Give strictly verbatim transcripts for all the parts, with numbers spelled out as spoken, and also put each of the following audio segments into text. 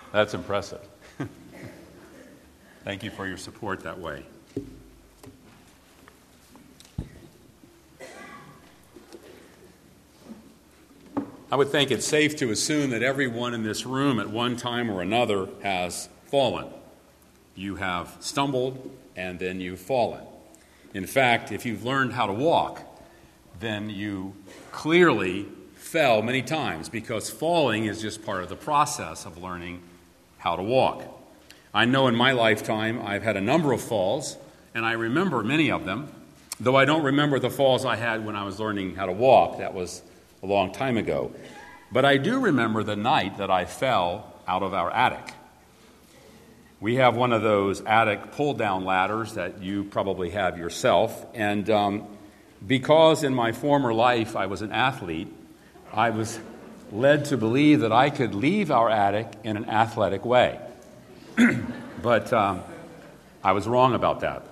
That's impressive. Thank you for your support that way. I would think it's safe to assume that everyone in this room at one time or another has fallen. You have stumbled and then you've fallen. In fact, if you've learned how to walk, then you clearly fell many times, because falling is just part of the process of learning how to walk. I know in my lifetime I've had a number of falls, and I remember many of them, though I don't remember the falls I had when I was learning how to walk. That was a long time ago. But I do remember the night that I fell out of our attic. We have one of those attic pull-down ladders that you probably have yourself, and um, because in my former life I was an athlete, I was led to believe that I could leave our attic in an athletic way. But um, I was wrong about that.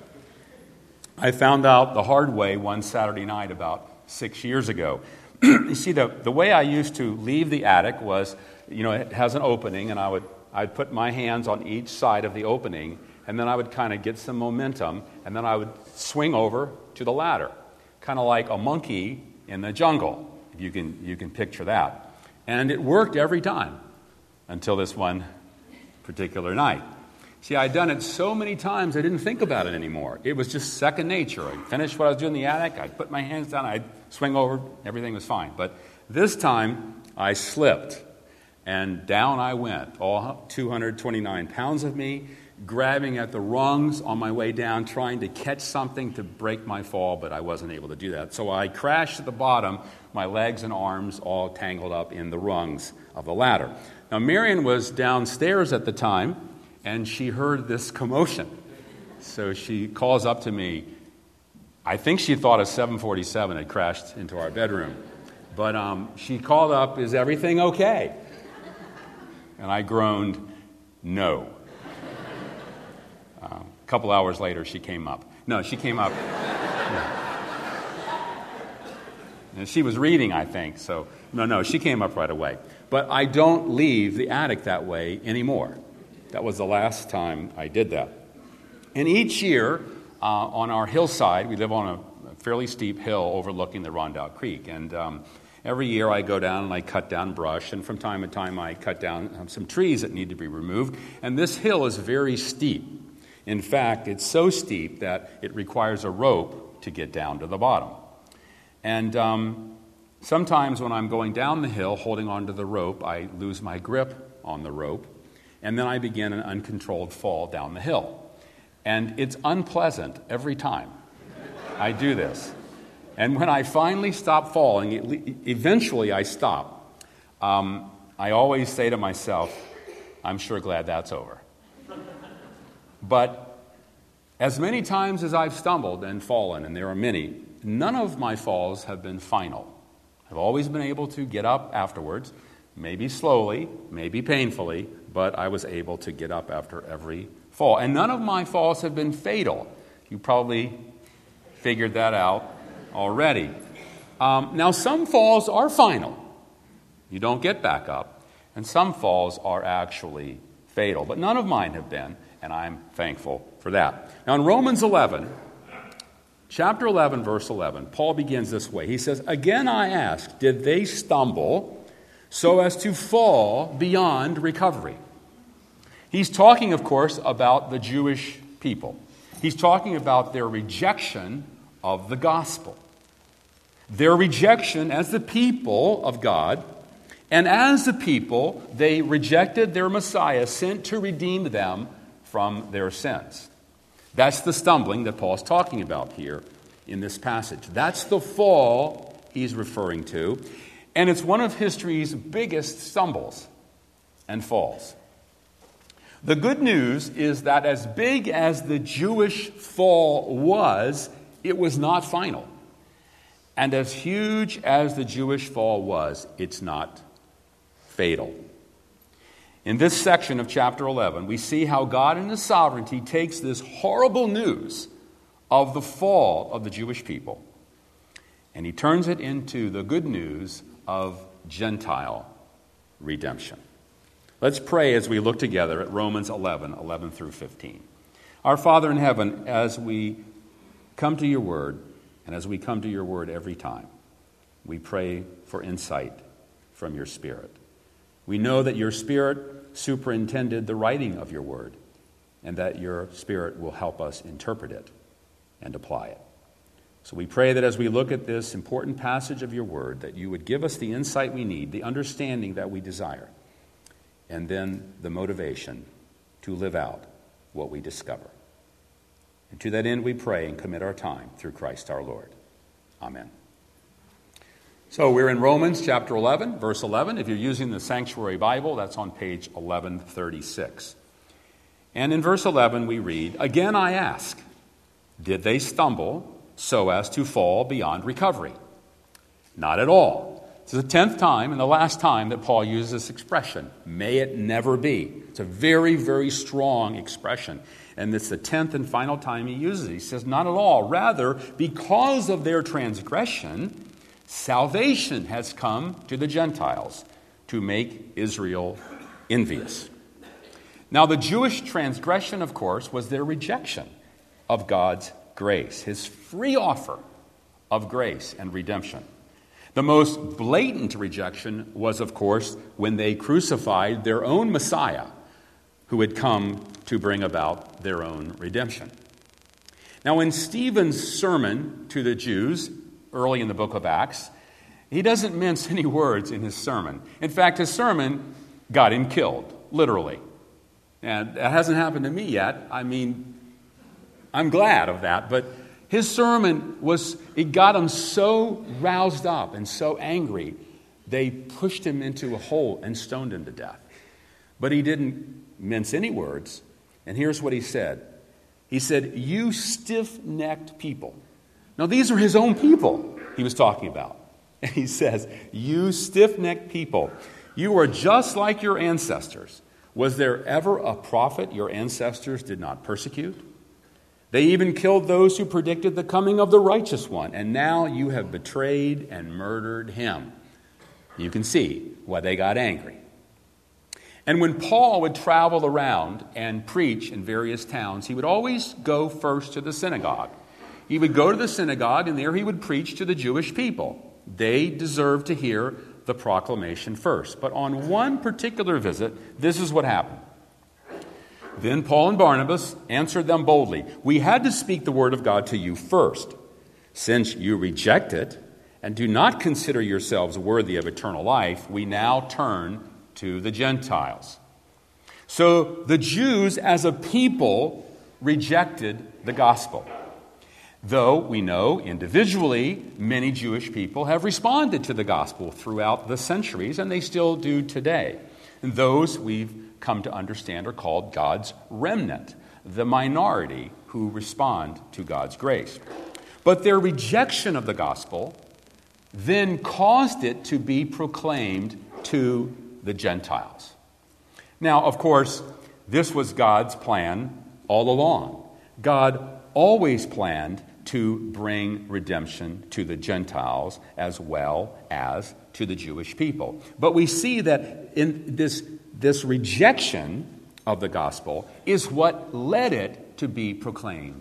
I found out the hard way one Saturday night about six years ago. You see, the, the way I used to leave the attic was, you know, it has an opening, and I would I'd put my hands on each side of the opening, and then I would kind of get some momentum, and then I would swing over to the ladder, kind of like a monkey in the jungle. You can you can picture that. And it worked every time until this one particular night. See, I'd done it so many times I didn't think about it anymore. It was just second nature. I'd finish what I was doing in the attic, I'd put my hands down, I'd swing over, everything was fine. But this time I slipped, and down I went, all two hundred twenty-nine pounds of me, grabbing at the rungs on my way down, trying to catch something to break my fall, but I wasn't able to do that. So I crashed at the bottom, my legs and arms all tangled up in the rungs of the ladder. Now, Marion was downstairs at the time, and she heard this commotion. So she calls up to me. I think she thought a seven forty-seven had crashed into our bedroom. But um, she called up, "Is everything okay?" And I groaned, "No." Uh, a couple hours later, she came up. No, she came up. Yeah. And she was reading, I think. So, no, no, she came up right away. But I don't leave the attic that way anymore. That was the last time I did that. And each year, uh, on our hillside, we live on a fairly steep hill overlooking the Rondout Creek. And um, every year I go down and I cut down brush, and from time to time I cut down um, some trees that need to be removed. And this hill is very steep. In fact, it's so steep that it requires a rope to get down to the bottom. And um, sometimes when I'm going down the hill holding onto the rope, I lose my grip on the rope, and then I begin an uncontrolled fall down the hill. And it's unpleasant every time I do this. And when I finally stop falling, it, eventually I stop. Um, I always say to myself, I'm sure glad that's over. But as many times as I've stumbled and fallen, and there are many, none of my falls have been final. I've always been able to get up afterwards, maybe slowly, maybe painfully, but I was able to get up after every fall. And none of my falls have been fatal. You probably figured that out already. Um, now, some falls are final. You don't get back up. And some falls are actually fatal. But none of mine have been, and I'm thankful for that. Now, in Romans eleven, chapter eleven, verse eleven, Paul begins this way. He says, "Again I ask, did they stumble so as to fall beyond recovery?" He's talking, of course, about the Jewish people. He's talking about their rejection of the gospel. Their rejection as the people of God. And as the people, they rejected their Messiah sent to redeem them from their sins. That's the stumbling that Paul's talking about here in this passage. That's the fall he's referring to. And it's one of history's biggest stumbles and falls. The good news is that as big as the Jewish fall was, it was not final. And as huge as the Jewish fall was, it's not fatal. In this section of chapter eleven, we see how God in His sovereignty takes this horrible news of the fall of the Jewish people, and He turns it into the good news of Gentile redemption. Let's pray as we look together at Romans eleven, eleven through fifteen. Our Father in heaven, as we come to your word, and as we come to your word every time, we pray for insight from your Spirit. We know that your Spirit superintended the writing of your word, and that your Spirit will help us interpret it and apply it. So we pray that as we look at this important passage of your word, that you would give us the insight we need, the understanding that we desire, and then the motivation to live out what we discover. And to that end we pray and commit our time through Christ our Lord. Amen. So we're in Romans chapter eleven, verse eleven. If you're using the Sanctuary Bible, that's on page eleven thirty-six. And in verse eleven we read, "Again I ask, did they stumble so as to fall beyond recovery? Not at all." It's the tenth time and the last time that Paul uses this expression, "may it never be." It's a very, very strong expression. And it's the tenth and final time he uses it. He says, not at all. Rather, because of their transgression, salvation has come to the Gentiles to make Israel envious. Now, the Jewish transgression, of course, was their rejection of God's grace, his free offer of grace and redemption. The most blatant rejection was, of course, when they crucified their own Messiah, who had come to bring about their own redemption. Now, in Stephen's sermon to the Jews early in the book of Acts, he doesn't mince any words in his sermon. In fact, his sermon got him killed, literally. And that hasn't happened to me yet. I mean, I'm glad of that, but his sermon was, it got him so roused up and so angry, they pushed him into a hole and stoned him to death. But he didn't mince any words, and here's what he said. He said, "You stiff-necked people." Now, these are his own people he was talking about. And he says, "You stiff-necked people, you are just like your ancestors. Was there ever a prophet your ancestors did not persecute? They even killed those who predicted the coming of the righteous one, and now you have betrayed and murdered him." You can see why they got angry. And when Paul would travel around and preach in various towns, he would always go first to the synagogue. He would go to the synagogue, and there he would preach to the Jewish people. They deserved to hear the proclamation first. But on one particular visit, this is what happened. Then Paul and Barnabas answered them boldly, "We had to speak the word of God to you first. Since you reject it and do not consider yourselves worthy of eternal life, we now turn to the Gentiles." So the Jews as a people rejected the gospel. Though we know individually many Jewish people have responded to the gospel throughout the centuries, and they still do today. And those we've come to understand are called God's remnant, the minority who respond to God's grace. But their rejection of the gospel then caused it to be proclaimed to the Gentiles. Now, of course, this was God's plan all along. God always planned to bring redemption to the Gentiles as well as to the Jewish people. But we see that in this, this rejection of the gospel is what led it to be proclaimed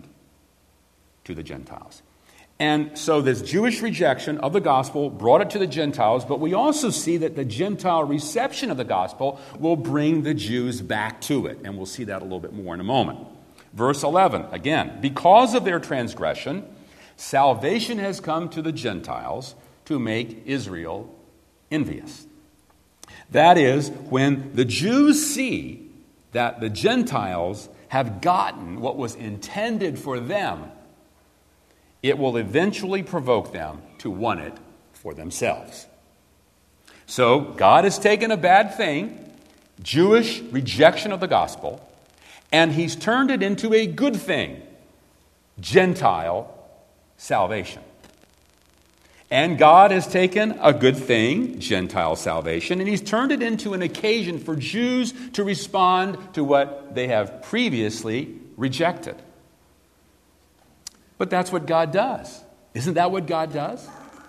to the Gentiles. And so this Jewish rejection of the gospel brought it to the Gentiles, but we also see that the Gentile reception of the gospel will bring the Jews back to it. And we'll see that a little bit more in a moment. Verse eleven, again, "Because of their transgression, salvation has come to the Gentiles to make Israel envious." That is, when the Jews see that the Gentiles have gotten what was intended for them, it will eventually provoke them to want it for themselves. So God has taken a bad thing, Jewish rejection of the gospel, and he's turned it into a good thing, Gentile salvation. And God has taken a good thing, Gentile salvation, and he's turned it into an occasion for Jews to respond to what they have previously rejected. But that's what God does. Isn't that what God does?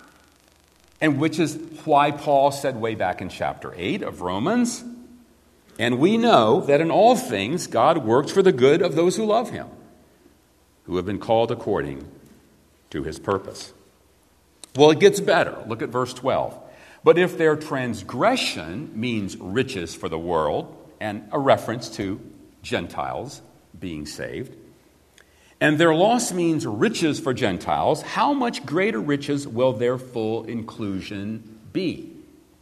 And which is why Paul said way back in chapter eight of Romans, And we know that in all things God works for the good of those who love him, who have been called according to his purpose. Well, it gets better. Look at verse twelve. But if their transgression means riches for the world, and a reference to Gentiles being saved, and their loss means riches for Gentiles, how much greater riches will their full inclusion be?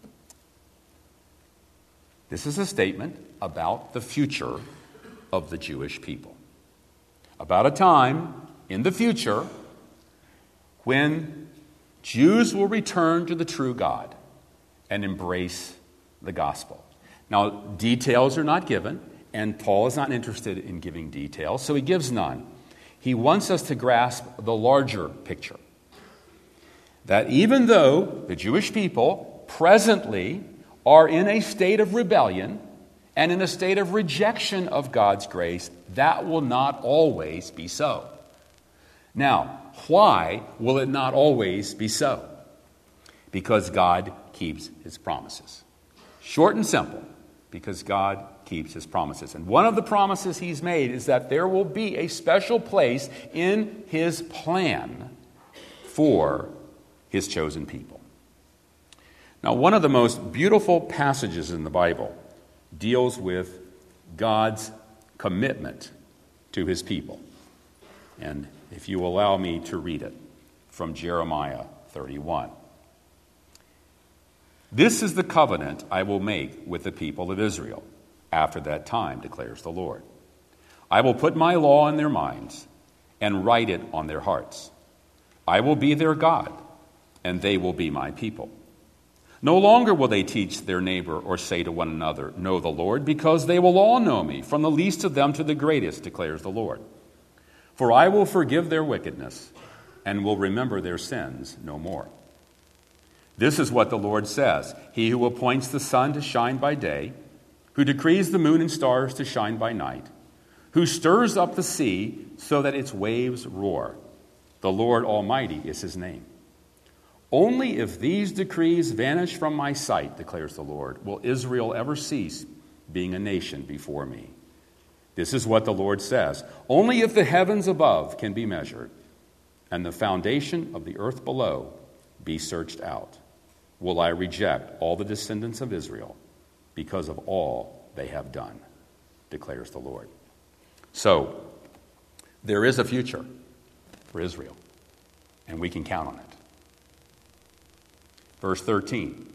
This is a statement about the future of the Jewish people. About a time in the future when Jews will return to the true God and embrace the gospel. Now, details are not given, and Paul is not interested in giving details, so he gives none. He wants us to grasp the larger picture. That even though the Jewish people presently are in a state of rebellion and in a state of rejection of God's grace, that will not always be so. Now, why will it not always be so? Because God keeps his promises. Short and simple, because God keeps his promises. And one of the promises he's made is that there will be a special place in his plan for his chosen people. Now, one of the most beautiful passages in the Bible deals with God's commitment to his people. And if you allow me to read it from Jeremiah thirty-one. This is the covenant I will make with the people of Israel after that time, declares the Lord. I will put my law in their minds and write it on their hearts. I will be their God, and they will be my people. No longer will they teach their neighbor or say to one another, know the Lord, because they will all know me, from the least of them to the greatest, declares the Lord. For I will forgive their wickedness and will remember their sins no more. This is what the Lord says, he who appoints the sun to shine by day, who decrees the moon and stars to shine by night, who stirs up the sea so that its waves roar. The Lord Almighty is his name. Only if these decrees vanish from my sight, declares the Lord, will Israel ever cease being a nation before me. This is what the Lord says. Only if the heavens above can be measured and the foundation of the earth below be searched out, will I reject all the descendants of Israel because of all they have done, declares the Lord. So, there is a future for Israel, and we can count on it. Verse thirteen,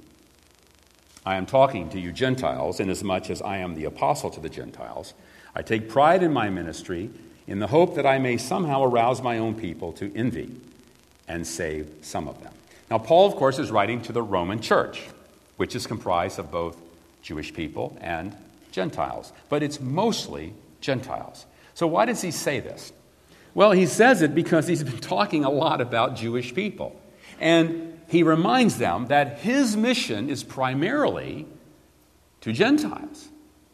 I am talking to you Gentiles, inasmuch as I am the apostle to the Gentiles. I take pride in my ministry in the hope that I may somehow arouse my own people to envy and save some of them. Now, Paul, of course, is writing to the Roman church, which is comprised of both Jewish people and Gentiles. But it's mostly Gentiles. So why does he say this? Well, he says it because he's been talking a lot about Jewish people. And he reminds them that his mission is primarily to Gentiles.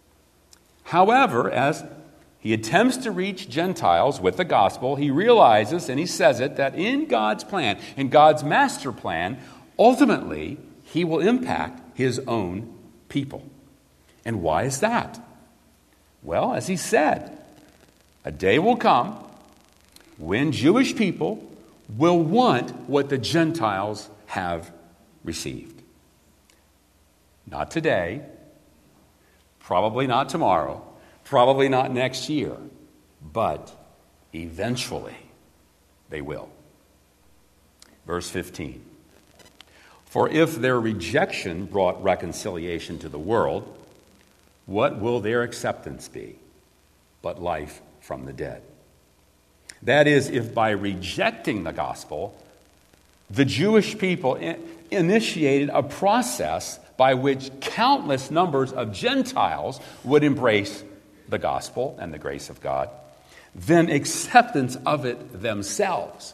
However, as he attempts to reach Gentiles with the gospel, he realizes, and he says it, that in God's plan, in God's master plan, ultimately, he will impact his own people. And why is that? Well, as he said, a day will come when Jewish people will want what the Gentiles have received. Not today, probably not tomorrow, probably not next year, but eventually they will. Verse fifteen. For if their rejection brought reconciliation to the world, what will their acceptance be but life from the dead? That is, if by rejecting the gospel, the Jewish people in- initiated a process by which countless numbers of Gentiles would embrace the gospel and the grace of God, then acceptance of it themselves,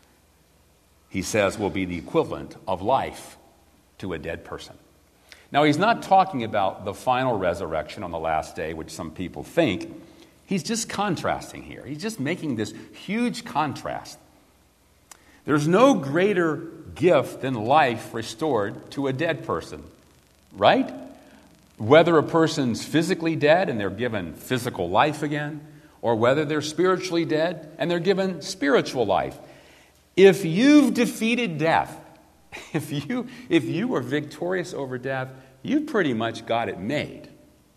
he says, will be the equivalent of life to a dead person. Now, he's not talking about the final resurrection on the last day, which some people think. He's just contrasting here. He's just making this huge contrast. There's no greater gift than life restored to a dead person, right? Whether a person's physically dead and they're given physical life again, or whether they're spiritually dead and they're given spiritual life. If you've defeated death, if you, if you were victorious over death, you've pretty much got it made.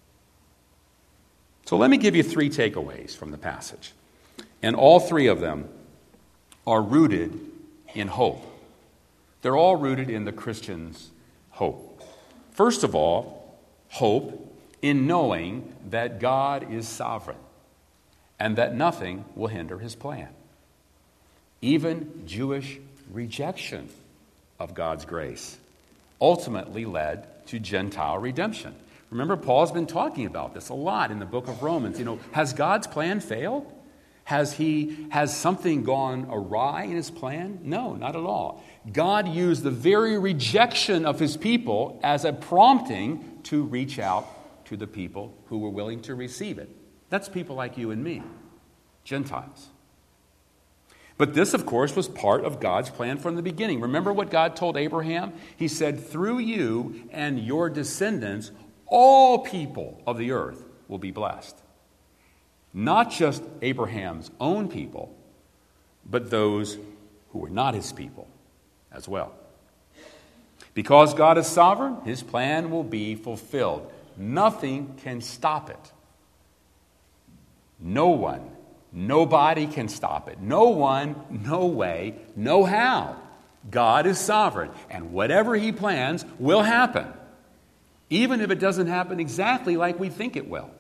So let me give you three takeaways from the passage. And all three of them are rooted in hope. They're all rooted in the Christian's hope. First of all, hope in knowing that God is sovereign and that nothing will hinder his plan. Even Jewish rejection of God's grace ultimately led to Gentile redemption. Remember, Paul's been talking about this a lot in the book of Romans. You know, has God's plan failed? Has he has something gone awry in his plan? No, not at all. God used the very rejection of his people as a prompting to reach out to the people who were willing to receive it. That's people like you and me, Gentiles. But this, of course, was part of God's plan from the beginning. Remember what God told Abraham? He said, through you and your descendants, all people of the earth will be blessed. Not just Abraham's own people, but those who were not his people as well. Because God is sovereign, his plan will be fulfilled. Nothing can stop it. No one, nobody can stop it. No one, no way, no how. God is sovereign, and whatever he plans will happen, even if it doesn't happen exactly like we think it will.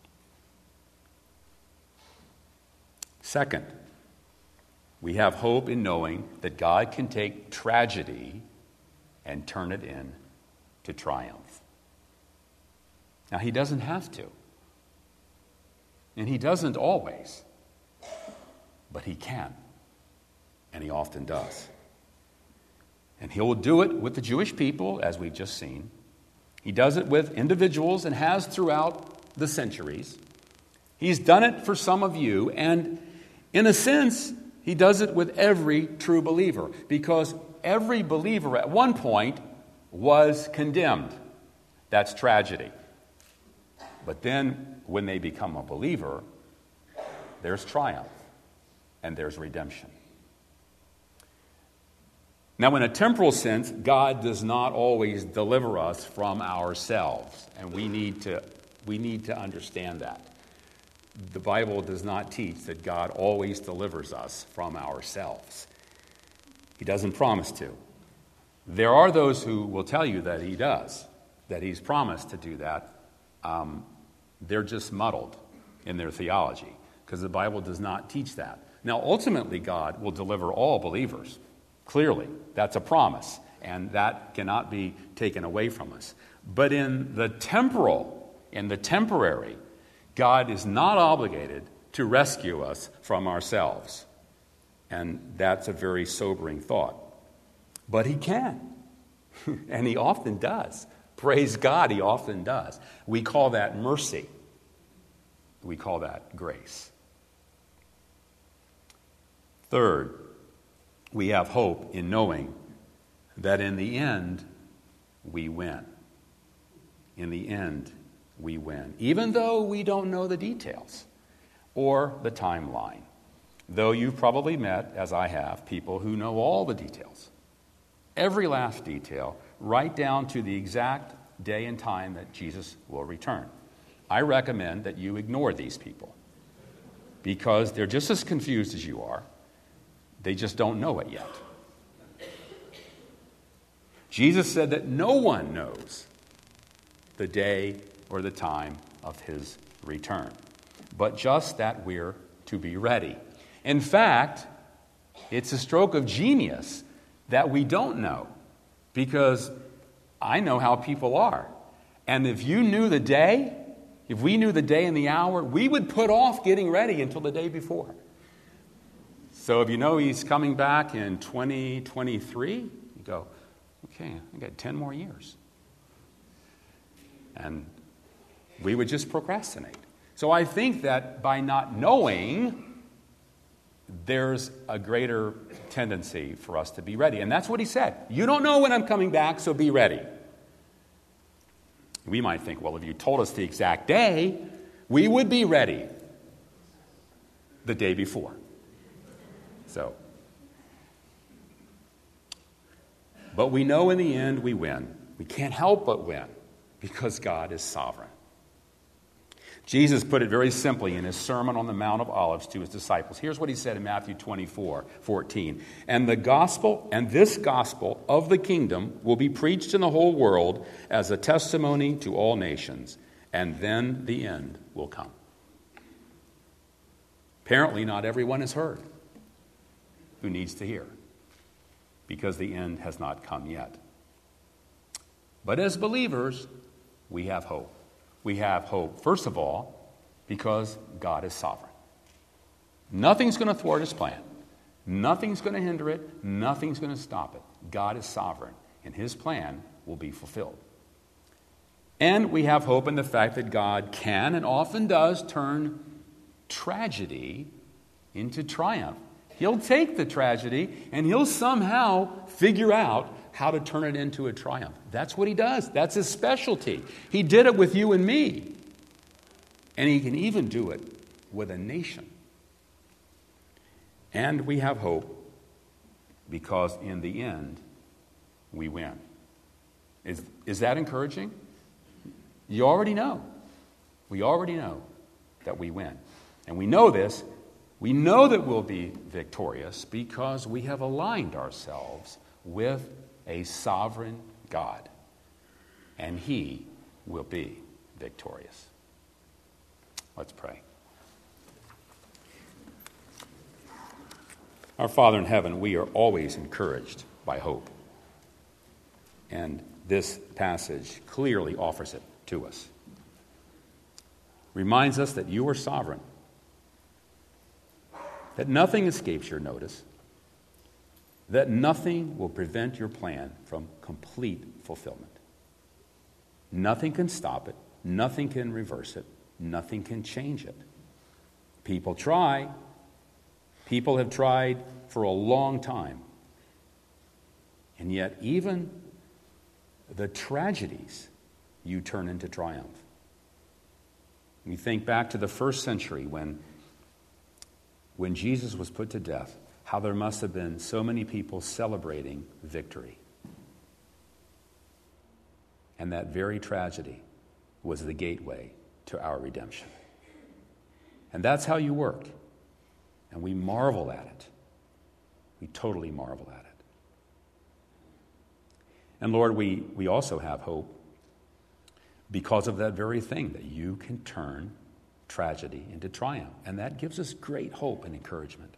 Second, we have hope in knowing that God can take tragedy and turn it into triumph. Now, he doesn't have to. And he doesn't always. But he can. And he often does. And he will do it with the Jewish people, as we've just seen. He does it with individuals and has throughout the centuries. He's done it for some of you, and in a sense, he does it with every true believer, because every believer at one point was condemned. That's tragedy. But then, when they become a believer, there's triumph and there's redemption. Now, in a temporal sense, God does not always deliver us from ourselves, and we need to, we need to understand that. The Bible does not teach that God always delivers us from ourselves. He doesn't promise to. There are those who will tell you that he does, that he's promised to do that. Um, they're just muddled in their theology, because the Bible does not teach that. Now, ultimately, God will deliver all believers. Clearly, that's a promise, and that cannot be taken away from us. But in the temporal, in the temporary, God is not obligated to rescue us from ourselves. And that's a very sobering thought. But he can. And he often does. Praise God, he often does. We call that mercy. We call that grace. Third, we have hope in knowing that in the end, we win. In the end, we win. Even though we don't know the details or the timeline. Though you've probably met, as I have, people who know all the details. Every last detail, right down to the exact day and time that Jesus will return. I recommend that you ignore these people, because they're just as confused as you are. They just don't know it yet. Jesus said that no one knows the day or the time of his return, but just that we're to be ready. In fact, it's a stroke of genius that we don't know, because I know how people are. And if you knew the day, if we knew the day and the hour, we would put off getting ready until the day before. So if you know he's coming back in twenty twenty-three, you go, okay, I got ten more years. And we would just procrastinate. So I think that by not knowing, there's a greater tendency for us to be ready. And that's what he said. You don't know when I'm coming back, so be ready. We might think, well, if you told us the exact day, we would be ready the day before. So, but we know in the end we win. We can't help but win because God is sovereign. Jesus put it very simply in his Sermon on the Mount of Olives to his disciples. Here's what he said in Matthew twenty-four fourteen. And the gospel, and this gospel of the kingdom will be preached in the whole world as a testimony to all nations, and then the end will come. Apparently, not everyone has heard who needs to hear, because the end has not come yet. But as believers, we have hope. We have hope, first of all, because God is sovereign. Nothing's going to thwart his plan. Nothing's going to hinder it. Nothing's going to stop it. God is sovereign, and his plan will be fulfilled. And we have hope in the fact that God can and often does turn tragedy into triumph. He'll take the tragedy and he'll somehow figure out how to turn it into a triumph. That's what he does. That's his specialty. He did it with you and me. And he can even do it with a nation. And we have hope because in the end, we win. Is, is that encouraging? You already know. We already know that we win. And we know this. We know that we'll be victorious because we have aligned ourselves with a sovereign God. And he will be victorious. Let's pray. Our Father in heaven, we are always encouraged by hope. And this passage clearly offers it to us. Reminds us that you are sovereign. That nothing escapes your notice. That nothing will prevent your plan from complete fulfillment. Nothing can stop it. Nothing can reverse it. Nothing can change it. People try. People have tried for a long time. And yet even the tragedies you turn into triumph. We think back to the first century when, when Jesus was put to death, how there must have been so many people celebrating victory. And that very tragedy was the gateway to our redemption. And that's how you work. And we marvel at it. We totally marvel at it. And Lord, we, we also have hope because of that very thing, that you can turn tragedy into triumph. And that gives us great hope and encouragement.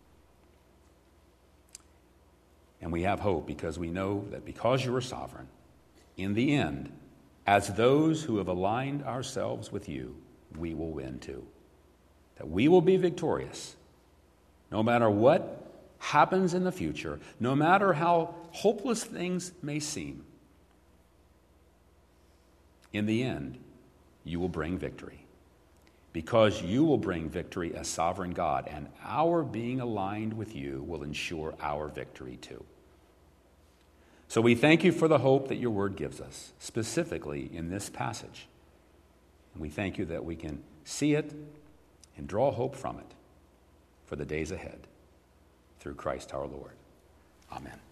And we have hope because we know that because you are sovereign, in the end, as those who have aligned ourselves with you, we will win too. That we will be victorious, no matter what happens in the future, no matter how hopeless things may seem. In the end, you will bring victory. Because you will bring victory as sovereign God, and our being aligned with you will ensure our victory too. So we thank you for the hope that your word gives us, specifically in this passage. And we thank you that we can see it and draw hope from it for the days ahead. Through Christ our Lord. Amen.